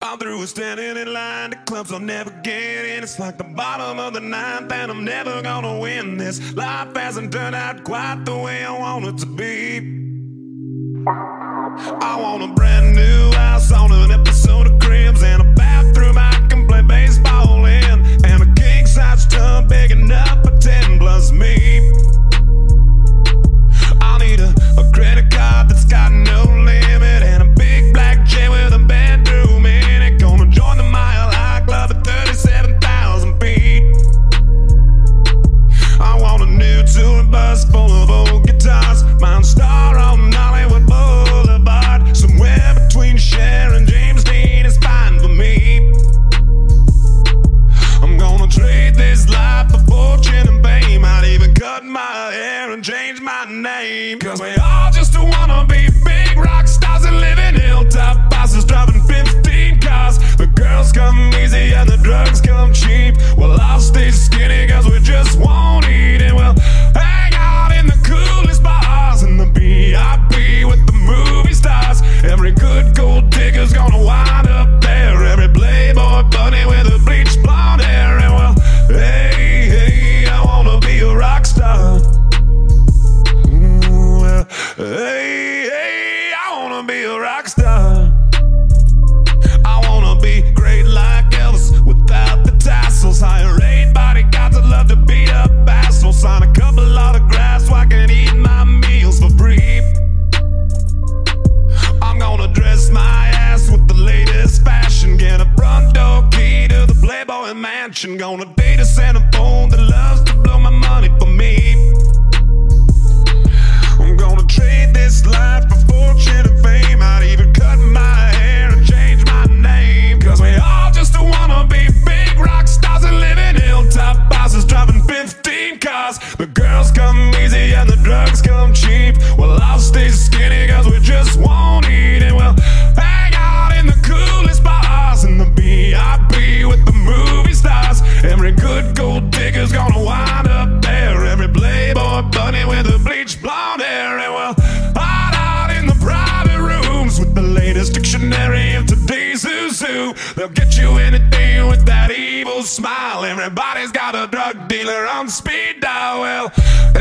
I'm through with standing in line. The clubs I'll never get in. It's like the bottom of the ninth, and I'm never gonna win this. Life hasn't turned out quite the way I want it to be. I want a brand new house on an episode of Cribs, and a bathroom I can play baseball in, and a king-size tub big enough for 10 plus me. I need a credit card that's got no limit, and a big black jet with a bedroom in it. Gonna join the Mile High Club at 37,000 feet. I want a new tour bus full of old guitars, mine star on Hollywood Boulevard. Somewhere between Cher and James Dean is fine for me. I'm gonna trade this life for fortune and fame. I'd even cut my hair and change my name, 'cause we all just wanna be big rock stars and live in hilltop houses, driving 15 cars. The girls come easy and the drugs come cheap. Well, I'll stay skinny 'cause we just won't eat, and we'll hang out in the coolest bars in the VIP with the movie stars. Every good gold digger's gonna wind up there, every playboy bunny with a bleached blonde hair. And well, hey, I wanna be a rock star. Hey, I wanna be a rock star. I wanna be great like Elvis without the tassels. Hire 8 bodyguards that love to beat up assholes. Sign a couple autographs so I can eat my meals for free. I'm gonna dress my ass with the latest fashion, get a front door key to the Playboy Mansion. Gonna date a Santa phone that loves to blow my money for me. I'm gonna trade this life for fortune and fame. I'd even cut my hair and change my name, 'cause we all just wanna be big rock stars and live in hilltop houses, driving 15 cars. The girls come easy and the drugs come cheap. Well, I'll stay skinny 'cause we just won't eat, and we'll hang out in the coolest bars in the VIP with the movie stars. Every good gold digger's gonna wind up there, every playboy bunny with a bleached blonde hair. And well, hide out in the private rooms with the latest dictionary of today's who's who. They'll get you anything with that evil smile. Everybody's got a drug dealer on speed dial. Well,